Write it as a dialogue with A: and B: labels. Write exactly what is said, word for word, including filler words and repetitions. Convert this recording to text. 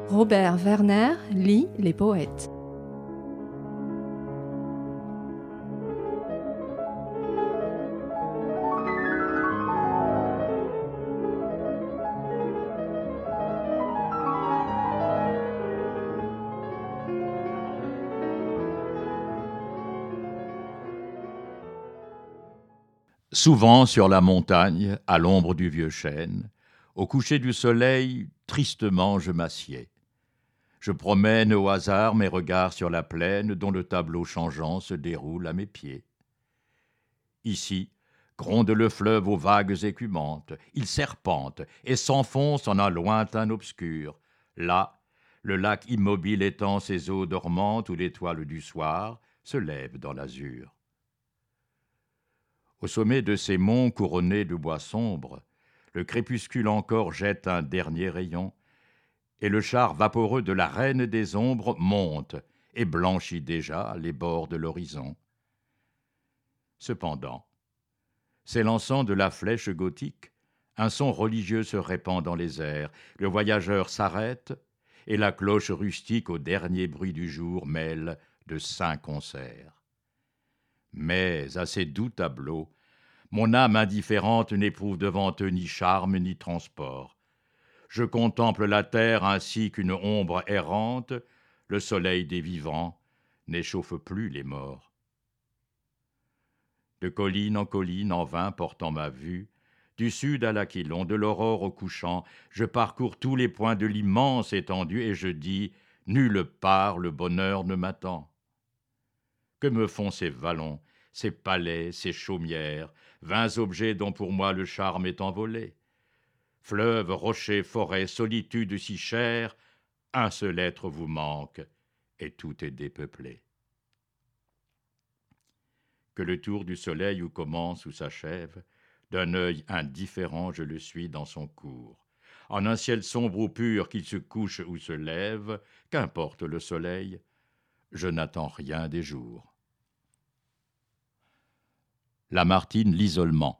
A: Robert Werner lit les poètes.
B: Souvent sur la montagne, à l'ombre du vieux chêne, au coucher du soleil, tristement je m'assieds. Je promène au hasard mes regards sur la plaine dont le tableau changeant se déroule à mes pieds. Ici, gronde le fleuve aux vagues écumantes, il serpente et s'enfonce en un lointain obscur. Là, le lac immobile étend ses eaux dormantes où l'étoile du soir se lève dans l'azur. Au sommet de ces monts couronnés de bois sombres, le crépuscule encore jette un dernier rayon, et le char vaporeux de la reine des ombres monte et blanchit déjà les bords de l'horizon. Cependant, s'élançant de la flèche gothique, un son religieux se répand dans les airs, le voyageur s'arrête, et la cloche rustique au dernier bruit du jour mêle de saints concerts. Mais à ces doux tableaux, mon âme indifférente n'éprouve devant eux ni charme ni transport. Je contemple la terre ainsi qu'une ombre errante, le soleil des vivants n'échauffe plus les morts. De colline en colline en vain portant ma vue, du sud à l'Aquilon, de l'aurore au couchant, je parcours tous les points de l'immense étendue et je dis « Nulle part le bonheur ne m'attend ». Que me font ces vallons, ces palais, ces chaumières, vains objets dont pour moi le charme est envolé? Fleuves, rochers, forêts, solitudes si chères, un seul être vous manque, et tout est dépeuplé. Que le tour du soleil où commence ou s'achève, d'un œil indifférent je le suis dans son cours. En un ciel sombre ou pur qu'il se couche ou se lève, qu'importe le soleil, je n'attends rien des jours. Lamartine, l'isolement.